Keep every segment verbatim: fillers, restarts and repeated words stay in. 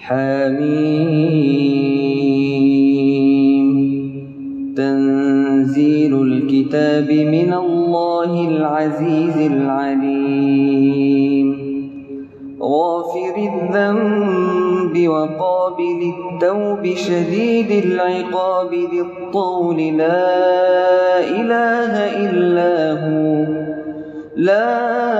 حميم. تنزيل الكتاب من الله العزيز العليم. غافر الذنب وقابل التوب شديد العقاب ذي الطول لا إله إلا هو لا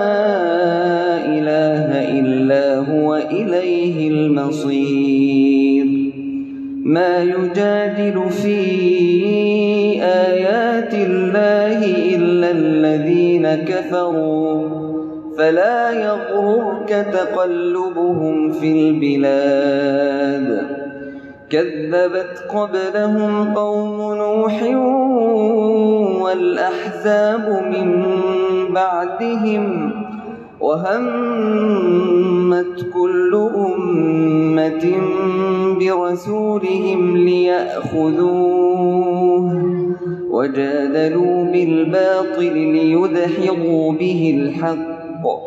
إله إلا هو إليه المصير. ما يجادل في آيات الله إلا الذين كفروا فلا يغررك تقلبهم في البلاد. كذبت قبلهم قوم نوح والأحزاب من بعدهم وهمت كل أمة برسولهم ليأخذوه وجادلوا بالباطل ليدحضوا به الحق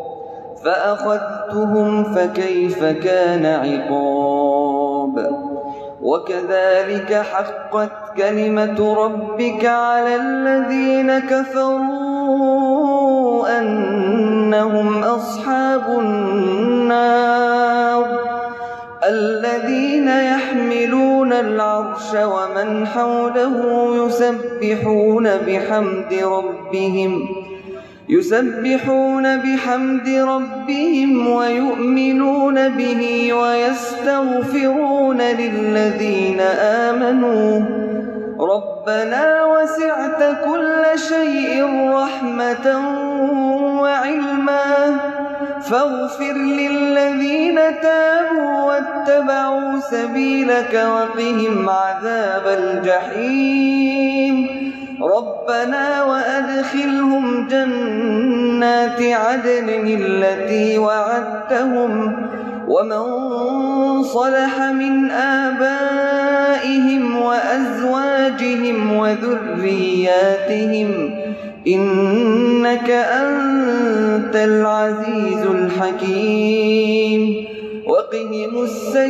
فأخذتهم فكيف كان عقاب. وكذلك حقت كلمة ربك على الذين كفروا أنهم أصحاب النار الذين يحملون العرش ومن حوله يسبحون بحمد ربهم يسبحون بحمد ربهم ويؤمنون به ويستغفرون للذين آمنوا ربنا وسعت كل شيء رحمة وعلما فاغفر للذين تابوا واتبعوا سبيلك وقهم عذاب الجحيم. ربنا وأدخلهم جنات عدن التي وعدتهم ومن صلح من آبائهم وأزواجهم وذرياتهم إنك أنت العزيز الحكيم. وقهم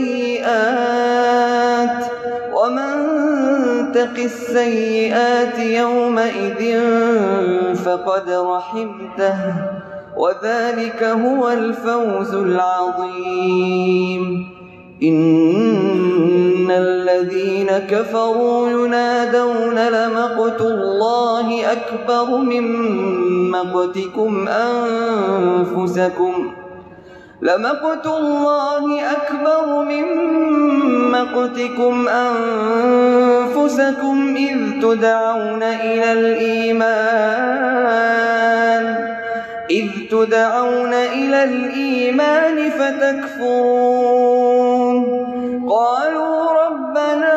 السيئات ومن تق السيئات يومئذ فقد رحمته وذلك هو الفوز العظيم. إن الذين كفروا ينادون لمقت الله أكبر من مقتكم أنفسكم لمقت الله أكبر من مقتكم أنفسكم إذ تدعون إلى الإيمان إذ تدعون إلى الإيمان فتكفرون. قالوا ربنا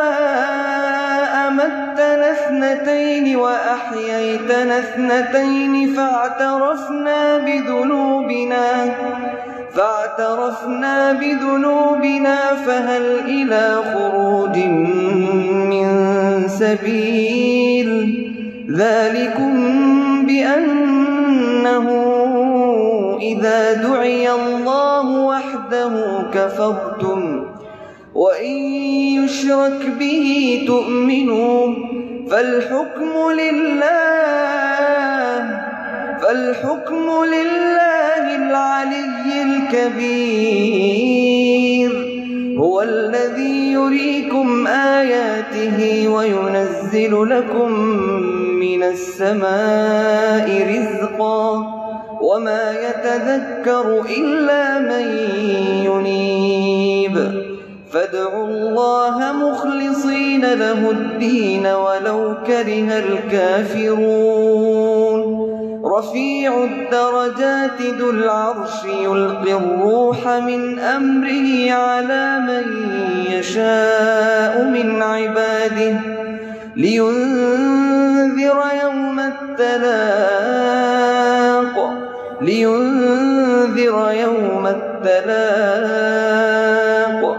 أمتنا اثنتين وأحييتنا اثنتين فاعترفنا بذنوبنا فاعترفنا بذنوبنا فهل إلى خروج من سبيل. ذلكم بأنه إذا دعي الله وحده كفرتم وإن يشرك به تؤمنوا فالحكم لله فالحكم لله العلي الكبير. هو الذي يريكم آياته وينزل لكم من السماء رزقا وما يتذكر إلا من ينيب. فادعوا الله مخلصين له الدين ولو كره الكافرون. رفيع الدرجات ذو العرش يلقي الروح من أمره على من يشاء من عباده لينذر يوم التلاق لينذر يوم التلاق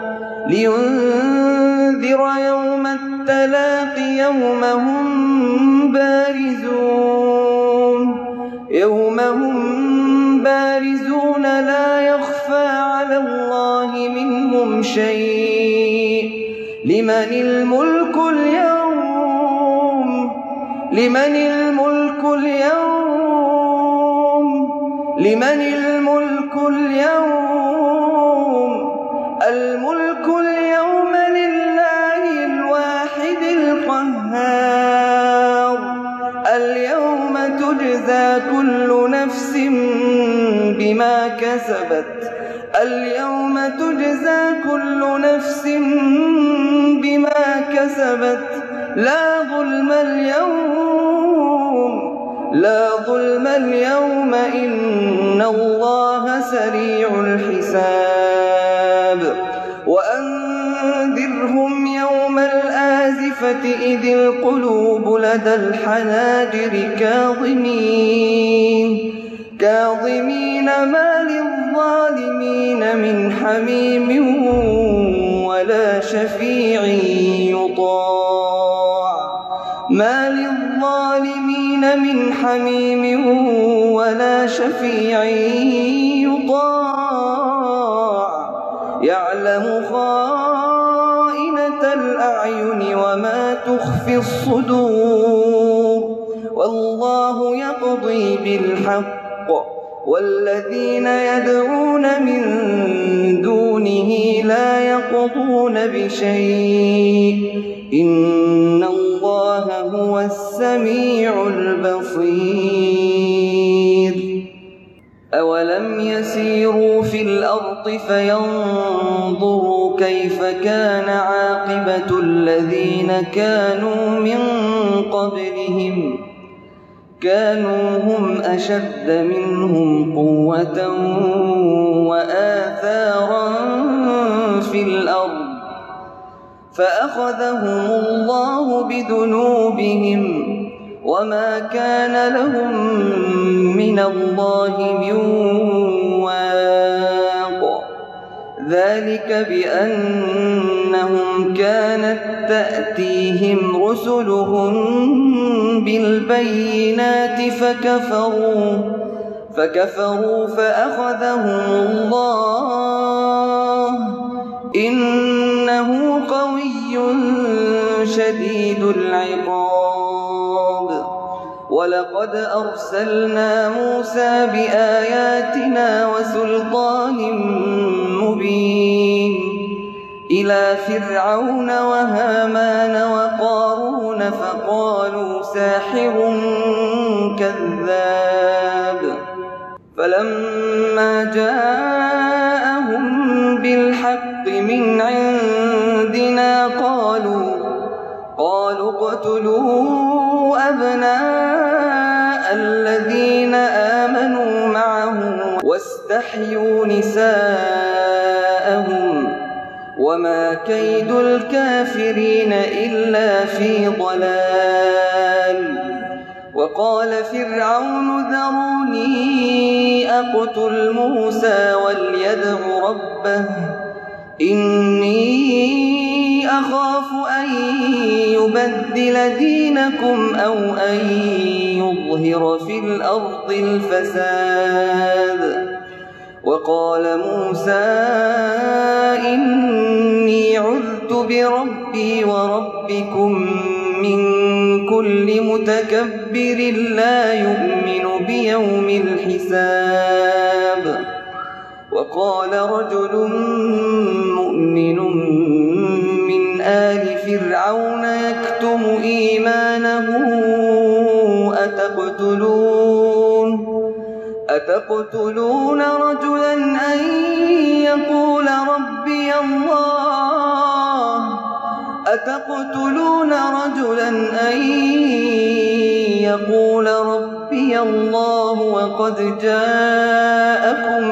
لينذر يوم التلاق يوم هم بارزون يوم هم بارزون لا يخفى على الله منهم منهم شيء لمن الملك اليوم لمن الملك اليوم لمن الملك اليوم الملك اليوم لله الواحد القهار اليوم تجزى كل نفس بما كسبت اليوم تجزى كل نفس بما كسبت لا ظلم اليوم لا ظلم اليوم إن الله سريع الحساب وأنذرهم يوم الآزفة إذ القلوب لدى الحناجر كاظمين كاظمين ما للظالمين من حميم ولا شفيع يطاع ما للظالمين من حميم ولا شفيع يطاع يعلم خائنة الأعين وما تخفي الصدور والله يقضي بالحق والذين يدعون من دونه لا يقضون بشيء إن الله هو السميع البصير أولم يسيروا في الأرض فينظروا كيف كان عاقبة الذين كانوا من قبلهم كانوا هم أشد منهم قوة وآثارا في الأرض فأخذهم الله بذنوبهم وما كان لهم من الله من واق ذلك بأنهم كانت تأتيهم رسلهم بالبينات فكفروا فكفروا فأخذهم الله إنه قوي شديد العقاب ولقد أرسلنا موسى بآياتنا وسلطان مبين إلى فرعون وهامان وقارون فقالوا ساحر كذاب فلما جاءهم بالحق من عندنا قالوا قالوا اقتلوا أبناء الذين آمنوا معه واستحيوا نساءهم وما كيد الكافرين إلا في ضلال وقال فرعون ذروني أقتل موسى وليدع ربه إني أخاف أن يبدل دينكم أو أن يظهر في الأرض الفساد وقال موسى إني عذت بربي وربكم من كل متكبر لا يؤمن بيوم الحساب وقال رجل مؤمن من آل فرعون يكتم إيمانه أتقتلون أتقتلون رجلا أن يقول ربي الله أتقتلون رجلا أن يقول ربي الله وقد جاءكم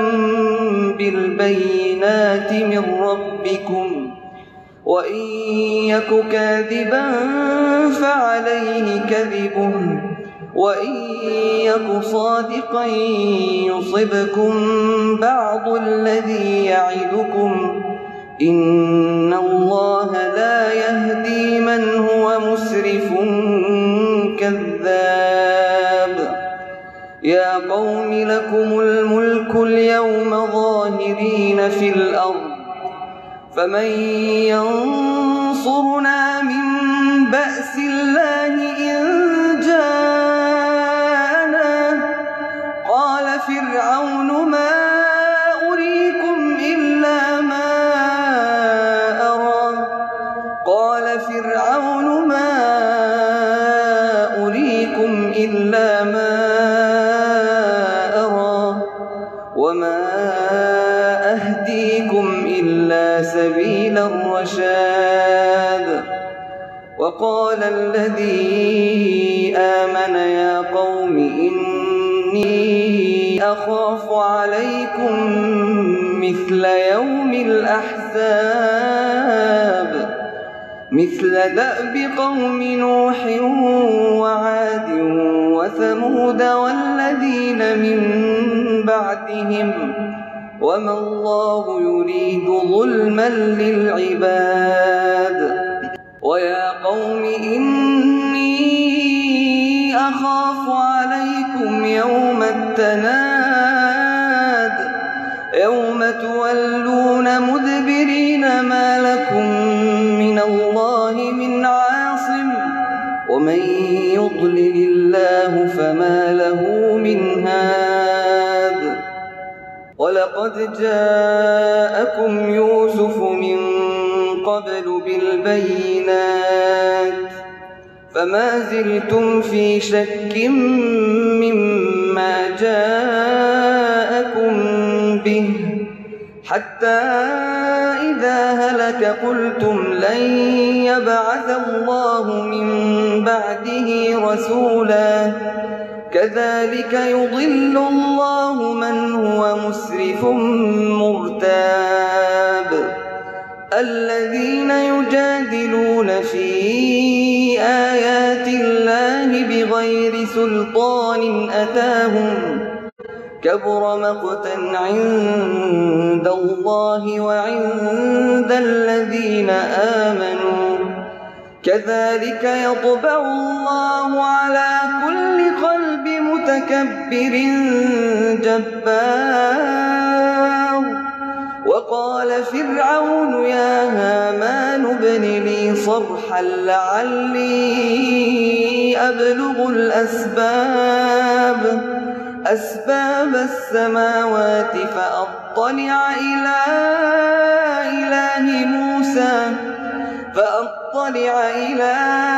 بالبينات من ربكم وإن يك كاذبا فعليه كذبه وإن يك صادقا يصبكم بعض الذي يعدكم إن الله لا يهدي من هو مسرف كذاب يا قوم لكم الملك اليوم ظاهرين في الأرض فمن ينصرنا من بأس الله إن جاءنا قال فرعون ما أريكم إلا ما أرى قال فرعون ما أريكم إلا ما أرى وما أهديكم إلا سبيل الرشاد وقال الذي آمن يا قوم إني أخاف عليكم مثل يوم الأحزاب مثل دأب قوم نوح وعاد وثمود والذين من بعدهم وما الله يريد ظلما للعباد ويا قوم إني أخاف عليكم يوم التناد يوم تولون مدبرين ما لكم من الله من عاصم ومن يضلل الله فما له من هاد ولقد جاءكم يوسف من قبل بالبينات فما زلتم في شك مما جاءكم به حتى إذا هلك قلتم لن يبعث الله من بعده رسولا كذلك يضل الله من هو مسرف مرتاب الذين يجادلون في آيات الله بغير سلطان أتاهم كبر مقتا عند الله وعند الذين آمنوا كذلك يطبع الله على كل قلب متكبر جبار وقال فرعون يا هامان ابن لي صرحا لعلي أبلغ الأسباب أسباب السماوات فأطلع إلى إله موسى فأطلع إلى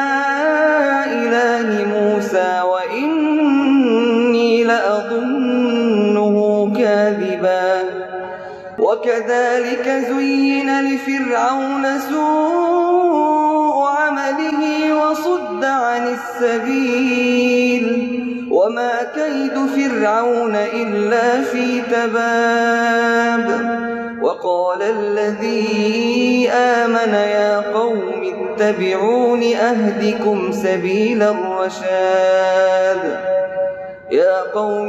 إله موسى وإني لأظنه كاذبا وكذلك زين لفرعون سوء عمله وصد عن السبيل وما كيد فرعون إلا في تباب وقال الذي آمن يا قوم اتبعون أهدكم سبيل الرشاد يا قوم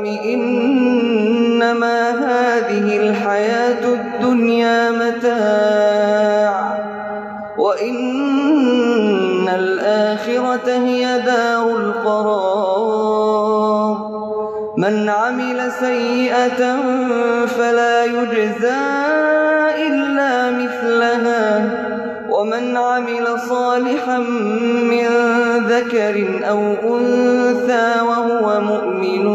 إنما هذه الحياة الدنيا متاع وإن الآخرة هي دار القرار من عمل سيئة فلا يجزى إلا مثلها ومن عمل صالحا من ذكر أو أنثى وهو مؤمن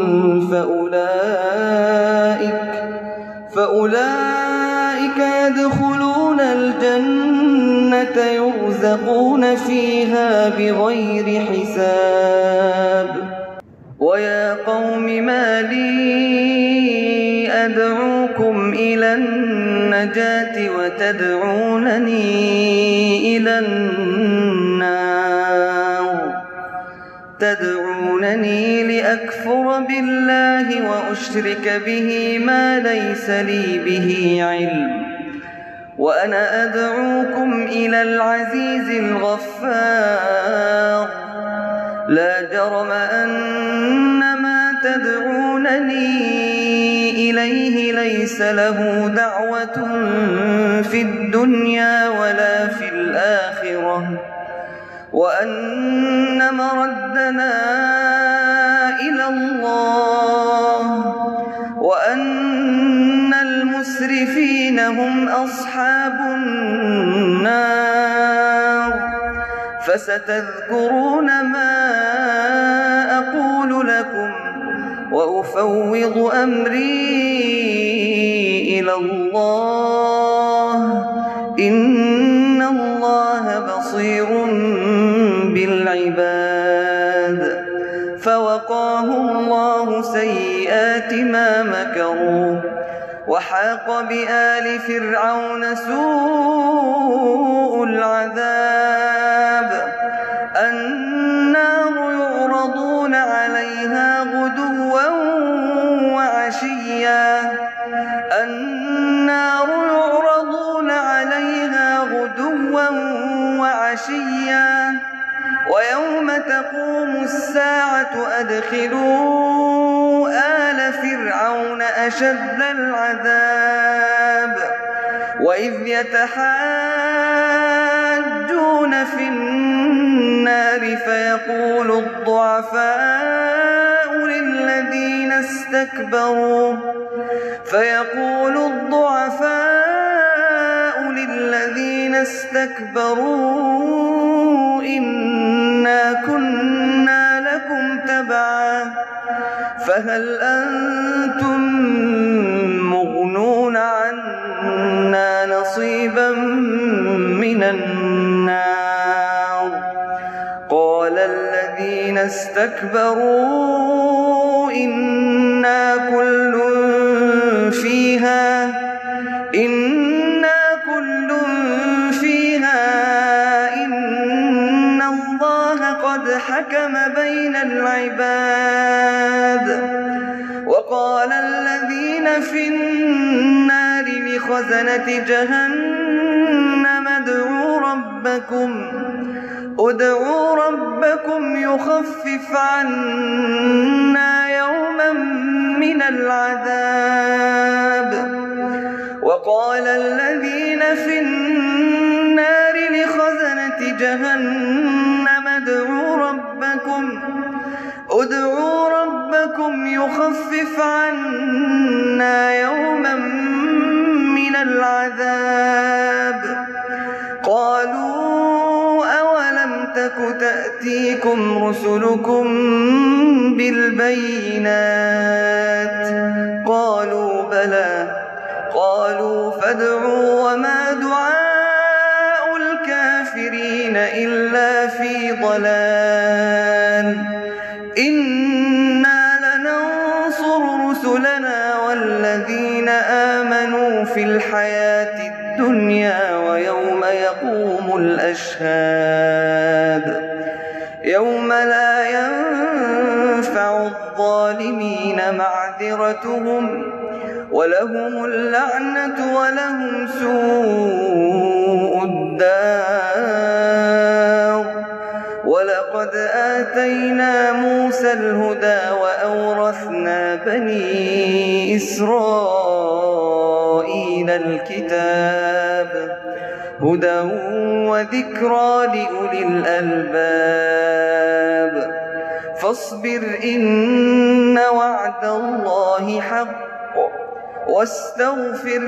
فأولئك, فأولئك يدخلون الجنة يرزقون فيها بغير حساب ويا قوم ما لي أدعوكم إلى النجاة وتدعونني إلى النار تدعونني لأكفر بالله وأشرك به ما ليس لي به علم وأنا أدعوكم إلى العزيز الغفار لا جرم أن ما تدعونني إليه ليس له دعوة في الدنيا ولا في الآخرة وأن مردنا إلى الله وأن المسرفين المسرفين هم أصحاب النار فستذكرون ما أقول لكم وأفوض أمري إلى الله إن الله بصير بالعباد. فوقاه الله سيئات ما مكروا وحاق بآل فرعون سوء العذاب. النار يعرضون عليها غدوا وعشيا النار يعرضون عليها غدوا وعشيا ويوم تقوم الساعة أدخلوا آل فرعون أشد العذاب. وإذ يتحاجون في النار فيقول الضعفاء للذين استكبروا فيقول الضعفاء للذين استكبروا إنا كنا لكم تبعا فهل أنتم مغنون عنا نصيبا من النار. قال الذين استكبروا إنا كل فيها إنا كل فيها إن الله قد حكم بين العباد. وقال الذين في النار لخزنة جهنم ادعوا ربكم ادعوا ربكم يخفف عنا يوما من العذاب. وقال الذين في النار لخزنة جهنم ادعوا ربكم ادعوا ربكم يخفف عنا يوما من العذاب. قالوا أولم تك تأتيكم رسلكم بالبينات قالوا بلى قالوا فادعوا وما دعاء الكافرين إلا في ضلال. إنا لننصر رسلنا والذين آمنوا في الحياة الدنيا ويوم يقوم الأشهاد يوم لا ينفع الظالمين معذرتهم ولهم اللعنة ولهم سوء الدار. ولقد آتينا موسى الهدى وأورثنا بني إسرائيل الكتاب هدى وذكرى لأولي الألباب. فاصبر إن وعد الله حق واستغفر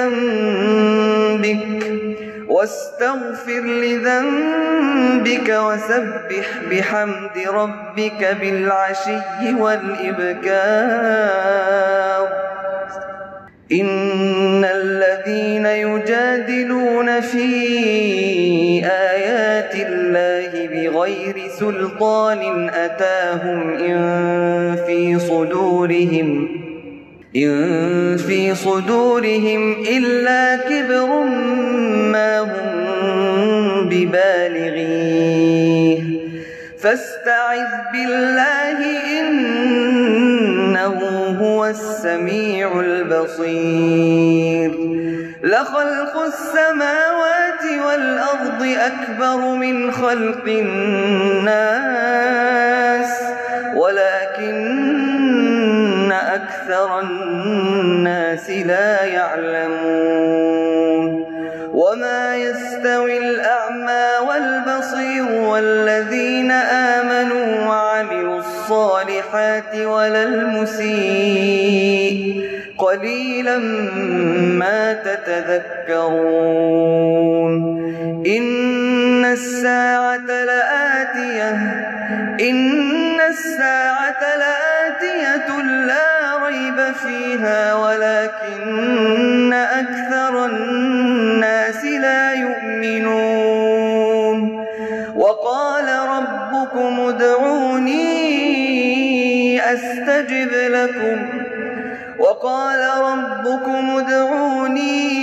لذنبك واستغفر لذنبك وسبح بحمد ربك بالعشي والإبكار. إن الذين يجادلون في آيات الله بغير سلطان أتاهم إن في صدورهم إن في صدورهم إلا كبر ما هم ببالغيه فاستعذ بالله إنه هو السميع البصير. لخلق السماوات والأرض أكبر من خلق الناس ولكن أكثر الناس لا يعلمون. وما يستوي الأعمى والبصير والذين آمنوا وعملوا الصالحات ولا المسيء قليلا ما تتذكرون إن الساعة لآتية إن الساعة لآتية لا ريب فيها ولكن أكثر الناس لا يؤمنون وقال ربكم ادعوني أستجب لكم وقال ربكم ادعوني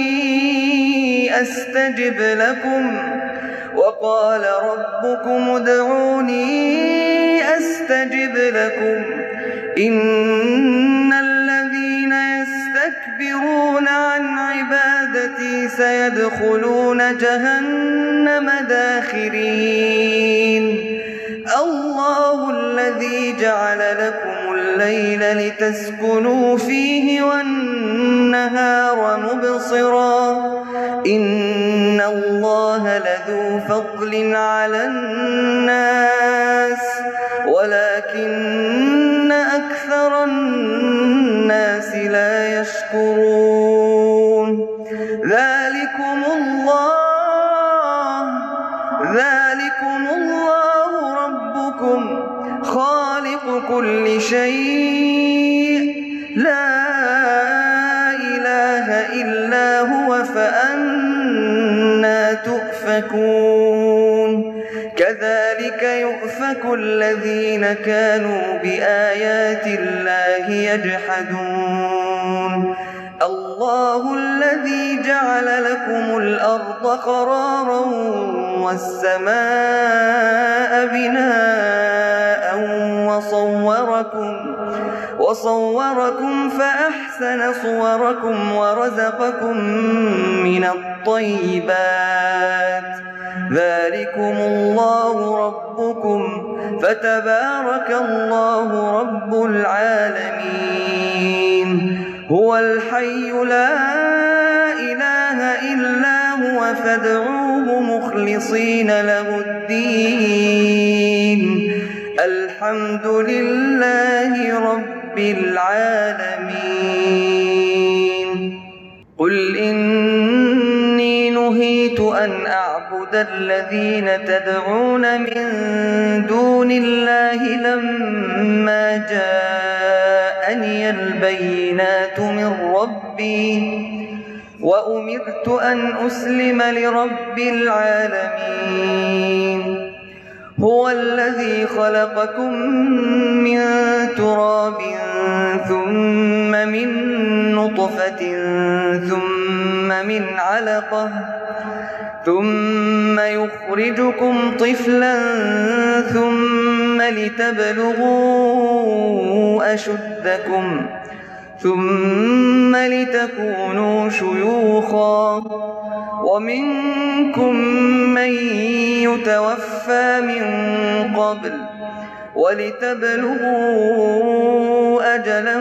أستجب لكم وقال ربكم ادعوني أستجب لكم إن الذين يستكبرون عن عبادتي سيدخلون جهنم داخرين الله الذي جعل لكم الليل لتسكنوا فيه والنهار مبصرا إن الله لذو فضل على الناس ولكن أكثر الناس لا يشكرون ذلكم الله ذلكم الله ربكم خالق كل شيء لا إله إلا هو فأنى تؤفكون كذلك يؤفك الذين كانوا بآيات الله يجحدون الله الذي جعل لكم الأرض قرارا والسماء بناء وصوركم وصوركم فأحسن صوركم ورزقكم من الطيبات ذلكم الله ربكم فتبارك الله رب العالمين هو الحي لا إله إلا هو فادعوه مخلصين له الدين الحمد لله رب العالمين قل إني نهيت أن أعبد الذين تدعون من دون الله لما جاءني البينات من ربي وأمرت أن أسلم لرب العالمين هو الذي خلقكم من تراب ثم من نطفة ثم من علقة ثم يخرجكم طفلا ثم لتبلغوا أشدكم ثم لتكونوا شيوخا ومنكم من يتوفى من قبل ولتبلغوا أجلا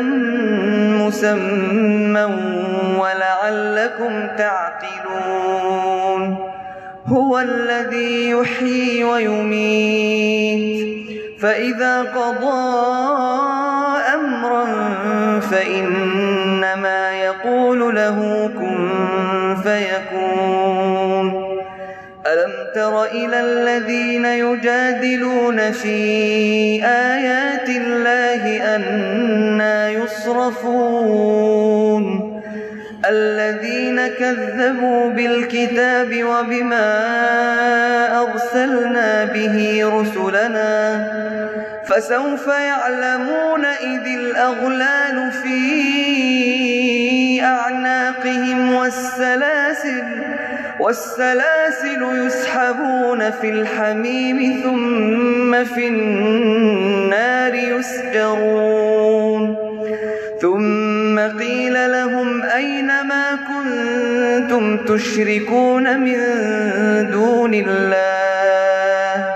مسمى ولعلكم تعقلون هو الذي يحيي ويميت فإذا قضى أمرا فإنما يقول له كن فيكون ألم تر إلى الذين يجادلون في آيات الله أنى يصرفون الذين كذبوا بالكتاب وبما أرسلنا به رسلنا فسوف يعلمون إذ الأغلال في أعناقهم والسلاسل والسلاسل يسحبون في الحميم ثم في النار يسجرون ثم قيل لهم أين ما كنتم تشركون من دون الله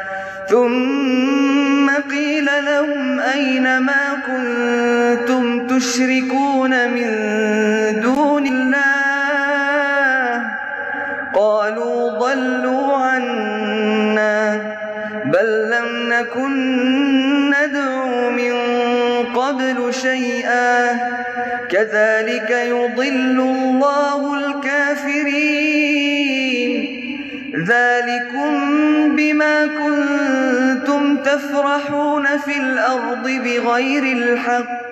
ثم قيل لهم أين ما كنتم تشركون من دون الله قالوا ضلوا عنا بل لم نكن ندعو من قبل شيئا كذلك يضل الله الكافرين ذلكم بما كنتم تفرحون في الأرض بغير الحق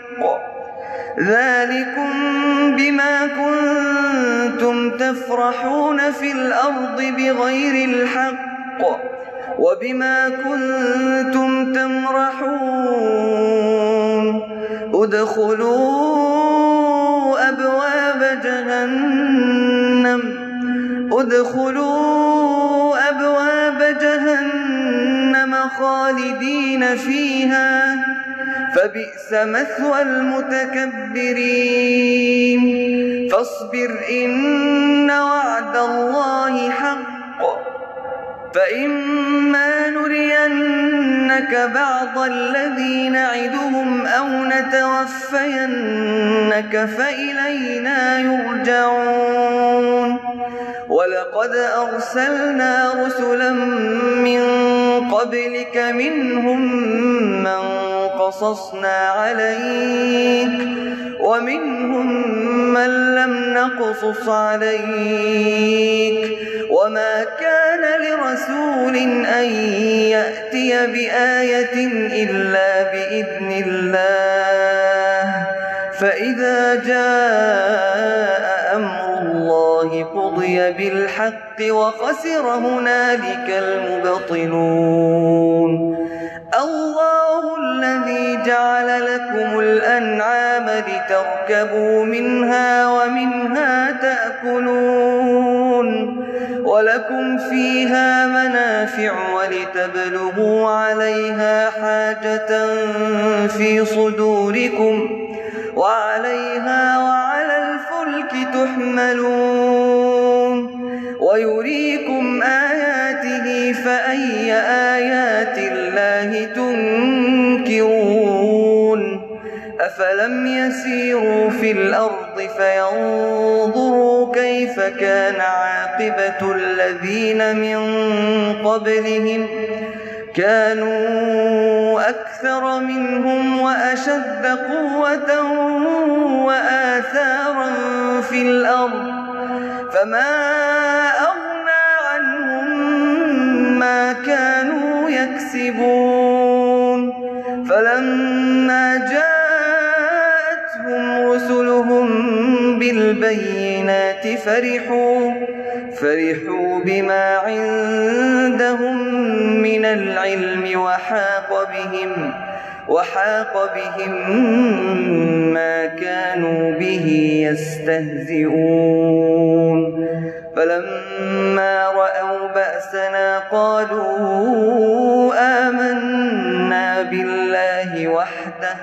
ذلكم بما كنتم تفرحون في الأرض بغير الحق وبما كنتم تمرحون ادخلوا أبواب جهنم ادخلوا أبواب جهنم خالدين فيها فبئس مثوى المتكبرين فاصبر إن وعد الله حق فإما نرينك بعض الذي نعدهم أو نتوفينك فإلينا يرجعون ولقد أرسلنا رسلا من قبلك منهم من قصصنا عليك ومنهم من لم نقصص عليك وما كان لرسول أن يأتي بآية إلا بإذن الله فإذا جاء أمر الله قضي بالحق وخسر هنالك المبطلون الله الذي جعل لكم الأنعام لتركبوا منها ومنها تأكلون ولكم فيها منافع ولتبلغوا عليها حاجة في صدوركم وعليها وعلى الفلك تحملون ويريكم آياته فأي آيات الله تنكرون أفلم يسيروا في الأرض فينظروا كيف كان عاقبة الذين من قبلهم كانوا أكثر منهم وأشد قوة وآثارا في الأرض فما أغنى عنهم ما كانوا يكسبون فلما جاءتهم رسلهم بالبينات فرحوا فرحوا بما عندهم من العلم وحاق بهم وحاق بهم ما كانوا به يستهزئون فلما رأوا بأسنا قالوا آمنا بالله وحده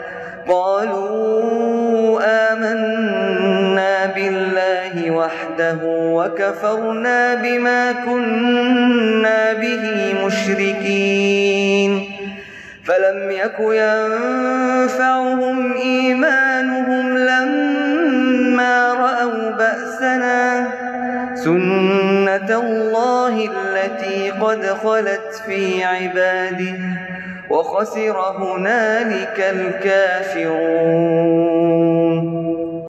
قالوا آمنا بالله وحده وكفرنا بما كنا به مشركين فلم يك ينفعهم إيمانهم لما رأوا بأسنا سنة الله التي قد خلت في عباده وخسر هنالك الكافرون